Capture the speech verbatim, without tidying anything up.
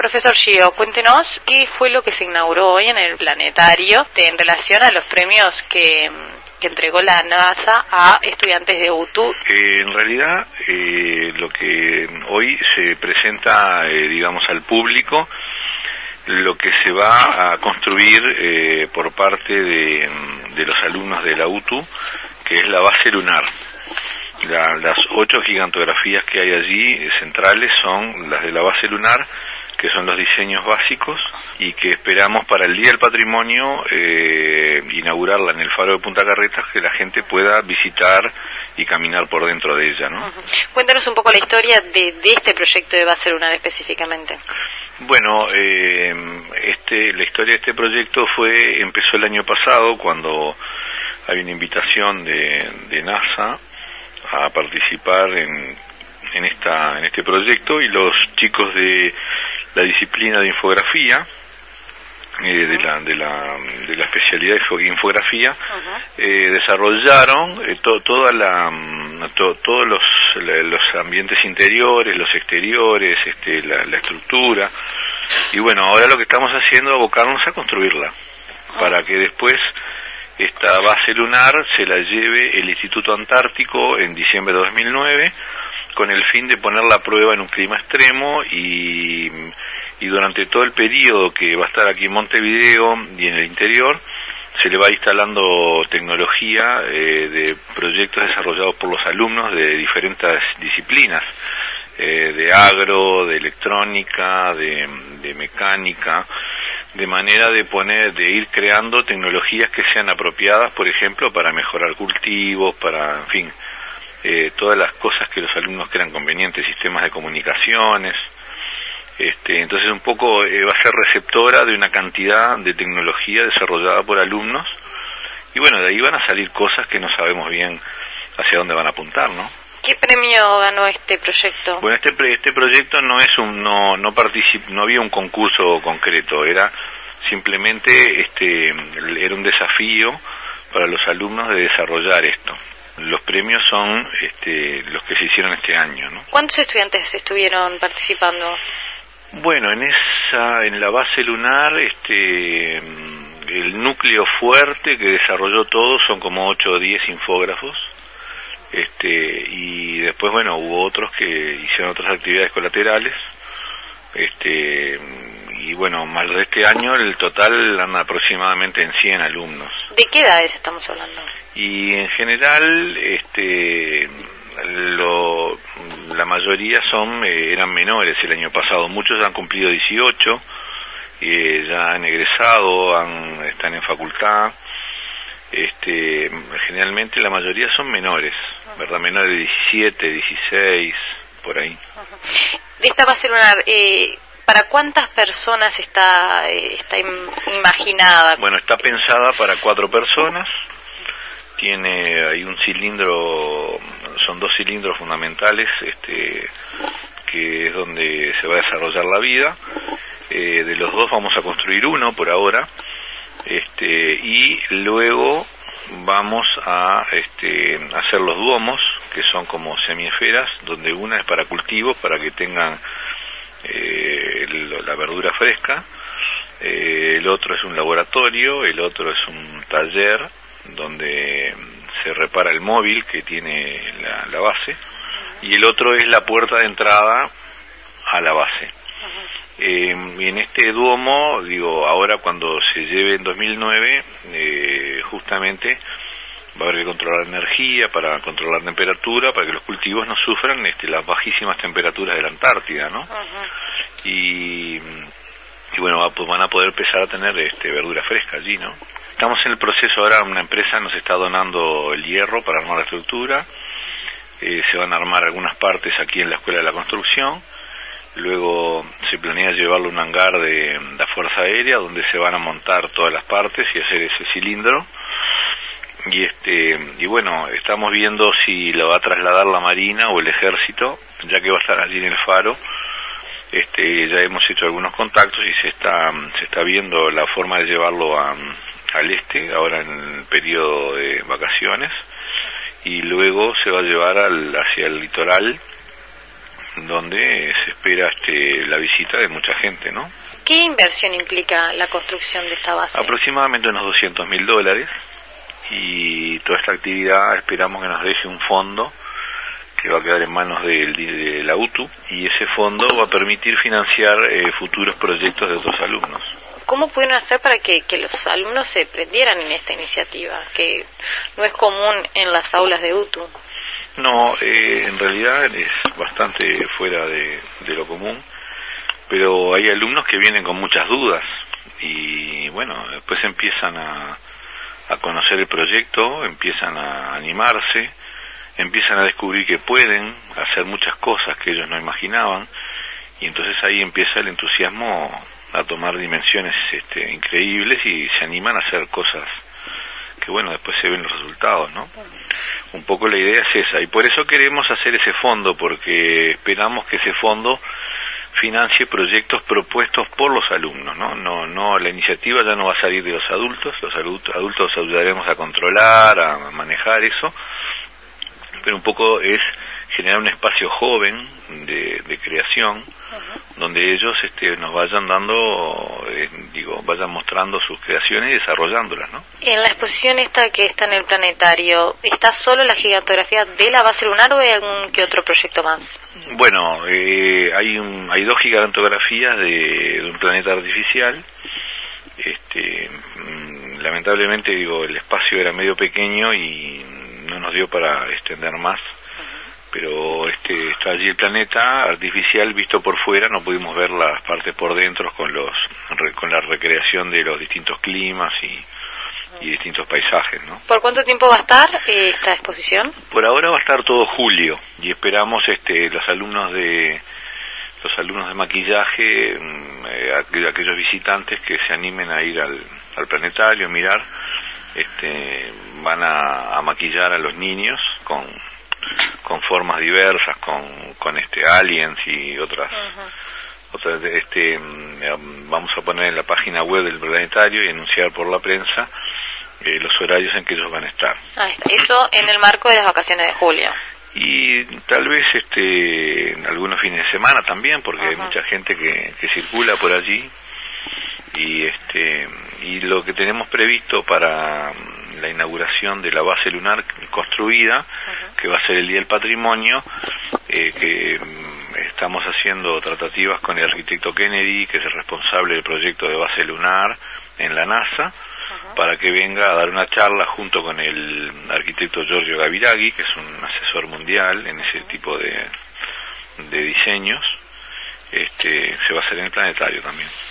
Profesor Gio, cuéntenos qué fue lo que se inauguró hoy en el planetario en relación a los premios que, que entregó la NASA a estudiantes de U T U. Eh, en realidad, eh, lo que hoy se presenta, eh, digamos, al público, lo que se va a construir eh, por parte de, de los alumnos de la U T U, que es la base lunar. La, las ocho gigantografías que hay allí centrales son las de la base lunar, que son los diseños básicos y que esperamos para el Día del Patrimonio eh, inaugurarla en el Faro de Punta Carretas, que la gente pueda visitar y caminar por dentro de ella, ¿no? Uh-huh. Cuéntanos un poco la historia de, de este proyecto de base lunar específicamente. Bueno, eh, este, la historia de este proyecto fue empezó el año pasado, cuando hay una invitación de, de NASA a participar en, en esta en este proyecto, y los chicos de la disciplina de infografía, eh, de la de la de la especialidad de infografía, uh-huh. eh, desarrollaron eh, to, toda la to, todos los la, los ambientes interiores, los exteriores, este la, la estructura, y bueno, ahora lo que estamos haciendo es abocarnos a construirla, uh-huh. para que después esta base lunar se la lleve el Instituto Antártico en diciembre de dos mil nueve, con el fin de poner la prueba en un clima extremo, y, y durante todo el periodo que va a estar aquí en Montevideo y en el interior, se le va instalando tecnología eh, de proyectos desarrollados por los alumnos de diferentes disciplinas, eh, de agro, de electrónica, de, de mecánica, de manera de poner, de ir creando tecnologías que sean apropiadas, por ejemplo, para mejorar cultivos, para, en fin, eh, todas las cosas que los alumnos crean convenientes, sistemas de comunicaciones. Este, entonces un poco eh, va a ser receptora de una cantidad de tecnología desarrollada por alumnos, y bueno, de ahí van a salir cosas que no sabemos bien hacia dónde van a apuntar, ¿no? ¿Qué premio ganó este proyecto? Bueno, este este proyecto no es un no no particip, no había un concurso concreto, era simplemente este era un desafío para los alumnos de desarrollar esto. Los premios son este los que se hicieron este año, ¿no? ¿Cuántos estudiantes estuvieron participando? Bueno, en esa en la base lunar, este el núcleo fuerte que desarrolló todo son como ocho o diez infógrafos. Este y después, bueno, hubo otros que hicieron otras actividades colaterales, este y bueno, más de este año el total anda aproximadamente en cien alumnos. ¿De qué edades estamos hablando? Y en general, este lo, la mayoría son eh, eran menores el año pasado, muchos han cumplido dieciocho, eh, ya han egresado, han, están en facultad. Este, generalmente la mayoría son menores, ¿verdad? Menores de diecisiete, dieciséis, por ahí. Uh-huh. De esta base lunar, eh, ¿para cuántas personas está eh, está im- imaginada? Bueno, está pensada para cuatro personas. Tiene hay un cilindro, son dos cilindros fundamentales, este, que es donde se va a desarrollar la vida. Eh, de los dos vamos a construir uno por ahora. Este, y luego vamos a este, hacer los duomos, que son como semiesferas, donde una es para cultivos, para que tengan eh, el, la verdura fresca, eh, el otro es un laboratorio, el otro es un taller donde se repara el móvil que tiene la, la base, y el otro es la puerta de entrada a la base. Eh, y en este duomo, digo, ahora cuando se lleve en dos mil nueve, eh, justamente va a haber que controlar energía, para controlar temperatura, para que los cultivos no sufran este, las bajísimas temperaturas de la Antártida, ¿no? Uh-huh. Y, y bueno, va, pues van a poder empezar a tener este, verdura fresca allí, ¿no? Estamos en el proceso ahora, una empresa nos está donando el hierro para armar la estructura, eh, se van a armar algunas partes aquí en la Escuela de la Construcción. Luego se planea llevarlo a un hangar de la Fuerza Aérea, donde se van a montar todas las partes y hacer ese cilindro. Y este y bueno, estamos viendo si lo va a trasladar la Marina o el Ejército, ya que va a estar allí en el Faro. Este ya hemos hecho algunos contactos y se está se está viendo la forma de llevarlo a, al este, ahora en el periodo de vacaciones, y luego se va a llevar al, hacia el litoral donde se espera este, la visita de mucha gente, ¿no? ¿Qué inversión implica la construcción de esta base? Aproximadamente unos doscientos mil dólares, y toda esta actividad esperamos que nos deje un fondo que va a quedar en manos de, de la U T U, y ese fondo va a permitir financiar eh, futuros proyectos de otros alumnos. ¿Cómo pudieron hacer para que, que los alumnos se prendieran en esta iniciativa, que no es común en las aulas de U T U? No, eh, en realidad es bastante fuera de, de lo común, pero hay alumnos que vienen con muchas dudas y bueno, después empiezan a, a conocer el proyecto, empiezan a animarse, empiezan a descubrir que pueden hacer muchas cosas que ellos no imaginaban, y entonces ahí empieza el entusiasmo a tomar dimensiones este, increíbles, y se animan a hacer cosas que bueno, después se ven los resultados, ¿no? Un poco la idea es esa, y por eso queremos hacer ese fondo, porque esperamos que ese fondo financie proyectos propuestos por los alumnos, ¿no? No, no, la iniciativa ya no va a salir de los adultos, los adultos, adultos ayudaremos a controlar, a manejar eso, pero un poco es generar un espacio joven de, de creación, uh-huh, donde ellos este, nos vayan dando, eh, digo, vayan mostrando sus creaciones y desarrollándolas, ¿no? En la exposición esta que está en el planetario, ¿está solo la gigantografía de la base lunar o hay algún que otro proyecto más? Bueno, eh, hay un, hay dos gigantografías de, de un planeta artificial. Este, lamentablemente, digo, el espacio era medio pequeño y no nos dio para extender más, pero este está allí el planeta artificial visto por fuera, no pudimos ver las partes por dentro con los con la recreación de los distintos climas y, y distintos paisajes, ¿no? ¿Por cuánto tiempo va a estar eh, esta exposición? Por ahora va a estar todo julio, y esperamos este los alumnos de los alumnos de maquillaje, eh, aquellos visitantes que se animen a ir al, al planetario, mirar, este van a, a maquillar a los niños con con formas diversas, con con este aliens y otras, uh-huh, otras este vamos a poner en la página web del planetario y anunciar por la prensa eh, los horarios en que ellos van a estar. Ah, eso en el marco de las vacaciones de julio. Y tal vez este algunos fines de semana también, porque, uh-huh, hay mucha gente que, que circula por allí, y este y lo que tenemos previsto para la inauguración de la base lunar construida, uh-huh, que va a ser el Día del Patrimonio, eh, que um, estamos haciendo tratativas con el arquitecto Kennedy, que es el responsable del proyecto de base lunar en la NASA, uh-huh, para que venga a dar una charla junto con el arquitecto Giorgio Gaviraghi, que es un asesor mundial en ese tipo de, de diseños. Este, se va a hacer en el planetario también.